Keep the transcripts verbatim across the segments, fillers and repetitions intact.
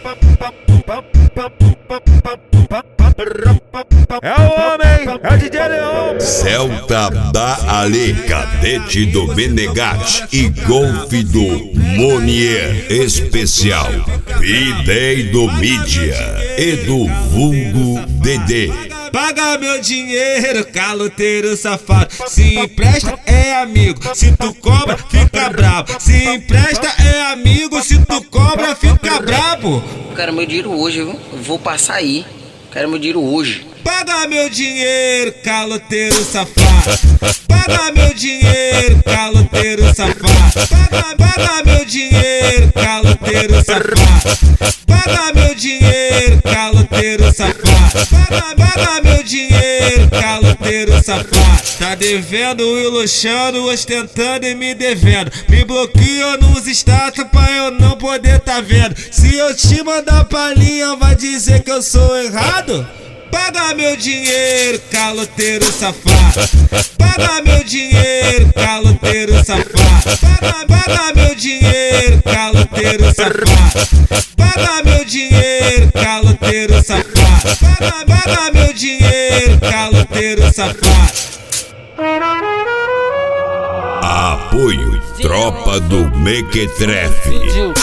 É o homem, é o D J Leon. Celta da Ale, cadete do Menegatti e golfe do Monier especial. P-Day do Mídia e do vulgo Dedê. Paga meu dinheiro, caloteiro safado. Se empresta é amigo, se tu cobra fica bravo. Se empresta é amigo, se tu cobra fica bravo. Quero meu dinheiro hoje, viu? Vou passar aí. Quero meu dinheiro hoje. Paga meu dinheiro, caloteiro safado. Paga meu dinheiro, caloteiro safado. Paga, paga meu dinheiro, caloteiro safado. Paga meu dinheiro, caloteiro safado. Paga, paga meu dinheiro, caloteiro safado. Tá devendo e luxando, ostentando e me devendo. Me bloqueou nos status pra eu não poder tá vendo. Se eu te mandar palhinha, vai dizer que eu sou errado? Paga meu dinheiro, caloteiro safado. Paga meu dinheiro, caloteiro safado. Paga, paga meu dinheiro, caloteiro safado. Paga meu dinheiro, caloteiro safado. Paga, paga meu dinheiro, caloteiro safado. Apoio Tropa do Mequetrefe.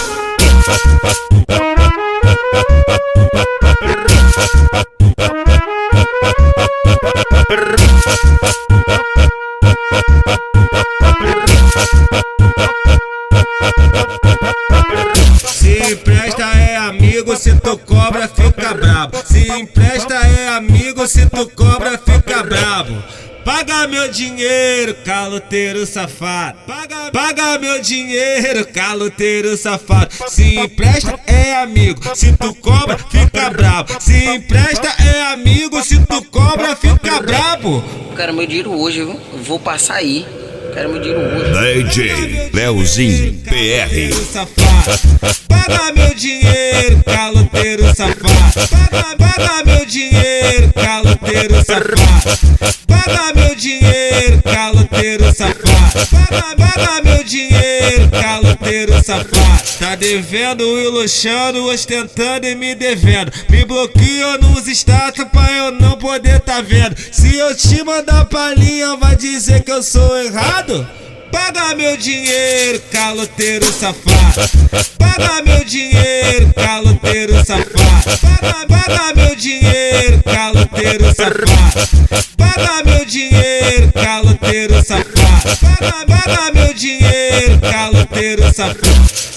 Se empresta é amigo, se tu cobra fica brabo. Se empresta é amigo, se tu cobra fica brabo. Paga meu dinheiro, caloteiro safado. Paga, paga meu dinheiro, caloteiro safado. Se empresta é amigo, se tu cobra fica brabo. Se empresta é amigo, se tu cobra fica brabo. Quero meu dinheiro hoje, viu? Vou passar aí. Quero meu dinheiro hoje. D J Leozinho P R. Paga meu dinheiro, caloteiro safado. Paga, paga meu dinheiro, caloteiro safado. Paga meu dinheiro, caloteiro safado. Paga, paga meu dinheiro, caloteiro safado. Tá devendo e luxando, ostentando e me devendo. Me bloqueou nos status pra eu não poder tá vendo. Se eu te mandar palhinha, vai dizer que eu sou errado? Paga meu dinheiro, caloteiro safado. Paga meu dinheiro, caloteiro safado. Paga, paga meu dinheiro, caloteiro safado. Paga meu dinheiro, caloteiro safado. Paga, paga meu dinheiro, caloteiro safado.